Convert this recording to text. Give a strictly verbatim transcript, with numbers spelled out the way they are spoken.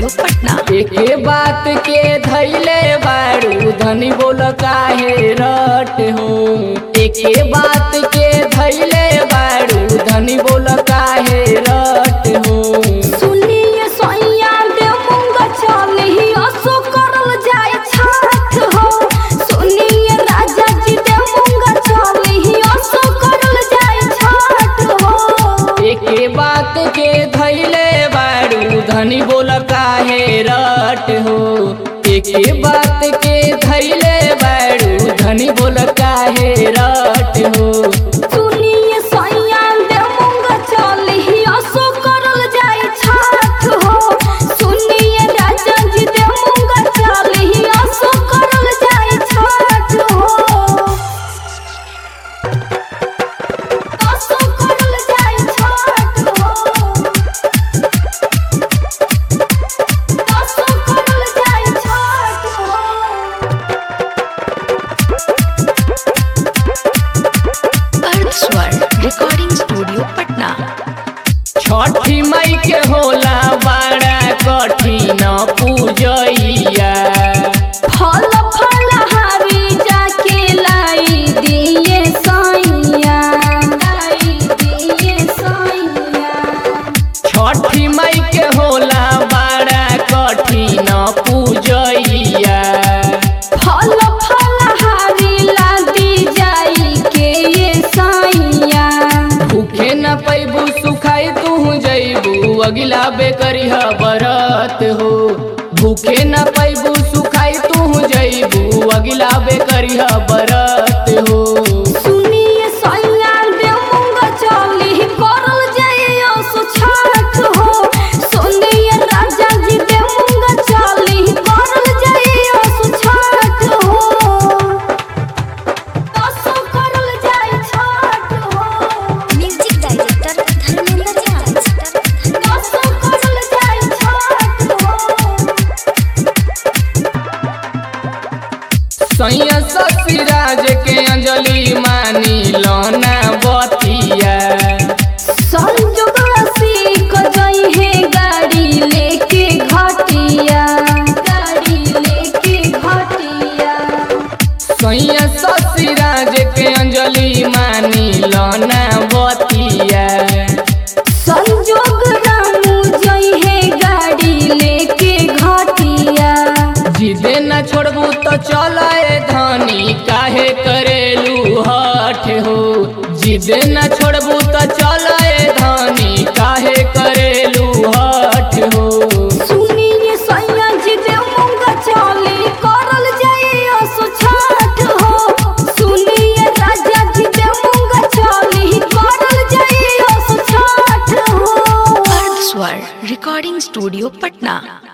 Studio Patna. एके बात के धैले बारू धनी बोल काहे रट हो। एके बात के धैले बारू धनी बोल काहे रट हो। सुनिए सोइया दे मुंगा चलही असो करल जाय छाठ हो। सुनिए राजा जी दे मुंगा चलही असो करल जाय छाठ हो। एके बात के धैले बारू धनी बोल काहे रट हो। एके बात के धैले बारू धनी बोल काहे रट हो। सुनिए सोइया दे मुंगा चलही असो करल जाय छाठ हो। सुनिए राजा जी दे मुंगा चलही असो करल जाय छाठ हो। असो करल जाय छाठ हो। असो करल जाय छाठ हो। Arth Swar recording studio Patna. छठी मई के होला बड़ा कठिन पूजैया। फल फलहारी जाके लाई दिए सैया। लाई दिए सैया। छठी मई के होला बड़ा कठिन पूजैया। फल फलहारी ला दी जाई के ये सैया। भूखे न पैबू सुखाई तू जैबू अगिला बेकरी बरत हो। भूखे न पैबू सुखाई तू जैबू अगिला बेकरी बरत हो। सुनिए सैया दे मुंगा चली करल जाई असो छाठ हो। सुनिए राजा जी दे मुंगा चली करल जाई असो छाठ हो। असो करल जाई छाठ हो। Music director Dharmendra Jha. असो करल जाई छाठ हो। सैया ससुराज के अंजलि मानी लौना बतिया। संजोग रसी को जई है गाड़ी लेके घटिया। गाड़ी लेके घटिया। सैया ससुराज के अंजलि मानी लौना बतिया। संजोग रामू जई है गाड़ी लेके घटिया। जिदे न छोड़बू तो चले धनी काहे करेलू हठ हो। जिदे न छोड़बू तो